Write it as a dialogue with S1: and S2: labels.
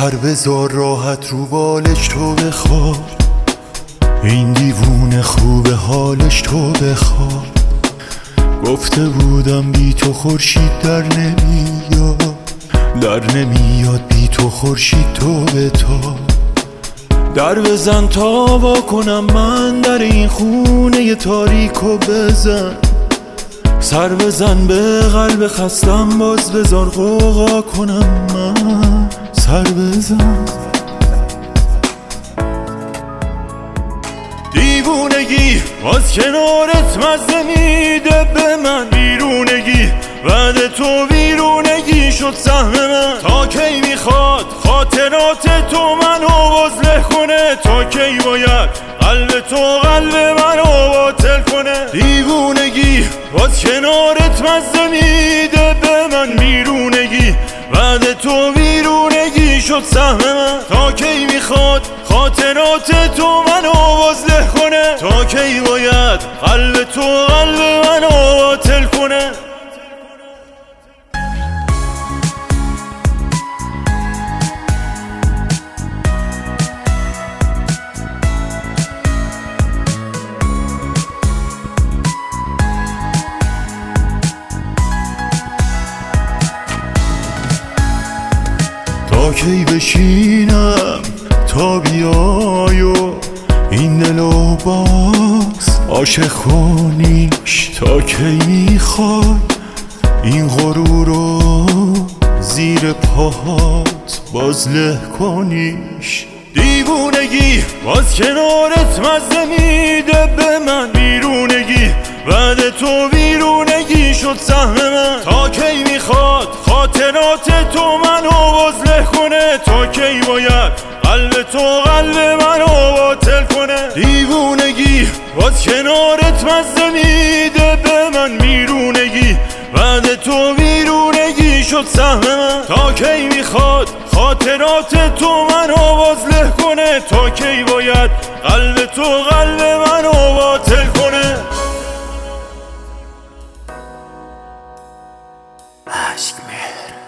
S1: سر بذار راحت رو بالش تو بخواب، این دیوونه خوبه حالش تو بخواب. گفته بودم بی تو خورشید در نمیاد بی تو خورشید تو بتاب. در بزن تا وا کنم من در این خونه تاریکو بزن، سر بزن به قلب خستم باز بذار غوغا کنم من، سر بزن. دیوونگی باز کنارت مزه میده به من، بیرونگی بعد تو ویرونگی شد سهم من. تا کی میخواد خاطرات تو منو بازله کنه، تا کی باید قلب تو قلب منو باطل کنه. دیوونگی باز کنارت مزه میده به من، بیرونگی بعد تو ویرونگی شد سهم من. تا کی میخواد خاطرات تو منو بازله کنه، تا کی باید قلب تو قلب منو باطل کنه. تا کی بشینم تا بیای و این دلو باز عاشق کنیش، تا کی میخوای این غرور رو زیر پاهات بازله کنیش. دیوونگی باز کنارت مزه میده به من، بیرونگی بعد تو ویرونگی شد سهم من. تا کی میخواد خاطرات تو منو بازله کنه، تا کی باید قلب تو قلب منو باطل کنه. دیوونگی باز کنارت مزه میده به من، بیرونگی بعد تو ویرونگی شد سهم من. تا کی میخواد خاطرات تو منو بازله کنه، تا کی باید قلب تو قلب منو باطل کنه.
S2: عشق مهر